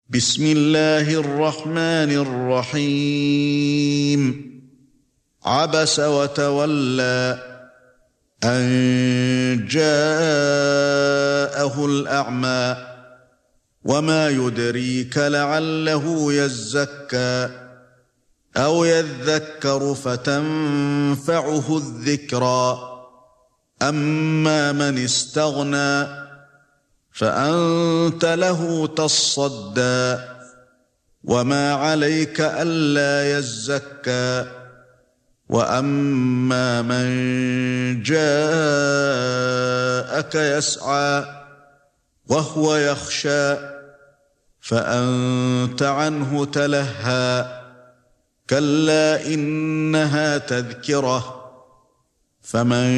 بسم الله الرحمن الرحيم عبس وتولى أن جاءه الأعمى وما يدريك لعله يزكى أو يذكر فتنفعه الذكرى أما من استغنى فأنت له تصدى وما عليك ألا يزكى وأما من جاءك يسعى وهو يخشى فأنت عنه تلهى كلا إنها تذكرة فمن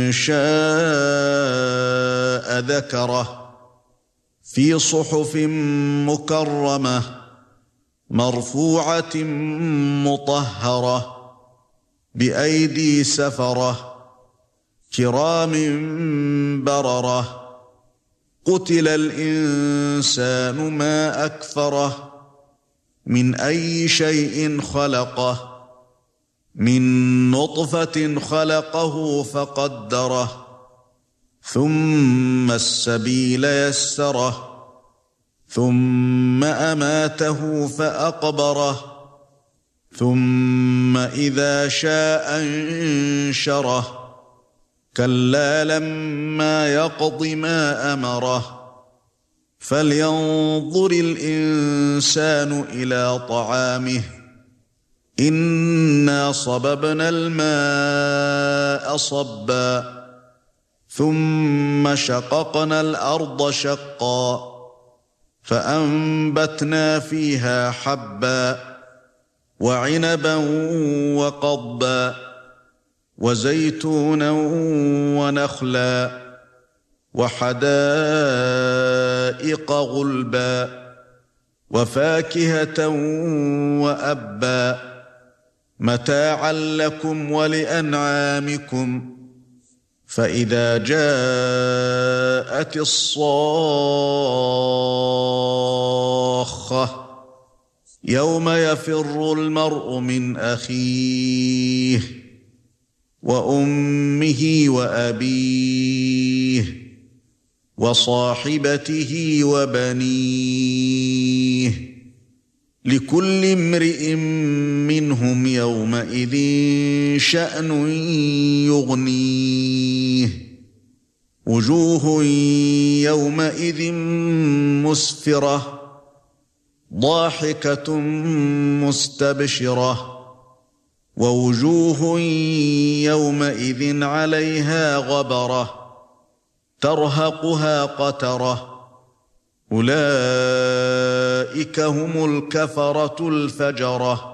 شاء ذكره في صحف مكرمة مرفوعة مطهرة بأيدي سفرة كرام بررة قتل الإنسان ما أكفره من أي شيء خلقه من نطفة خلقه فقدره ثم السبيل يسره ثم أماته فأقبره ثم إذا شاء انشره كلا لما يقض ما أمره فلينظر الإنسان إلى طعامه إنا صببنا الماء صبا ثم شققنا الأرض شقا فأنبتنا فيها حبا وعنبا وقضبا وزيتونا ونخلا وحدائق غلبا وفاكهة وأبا متاعا لكم ولأنعامكم فإذا جاءت الصاخة يوم يفر المرء من أخيه وأمه وأبيه وصاحبته وبنيه لكل امرئ منهم يومئذ شأن يغنيه وجوه يومئذ مسفرة ضاحكة مستبشرة ووجوه يومئذ عليها غبرة ترهقها قترة أولئك هم الكفرة الفجرة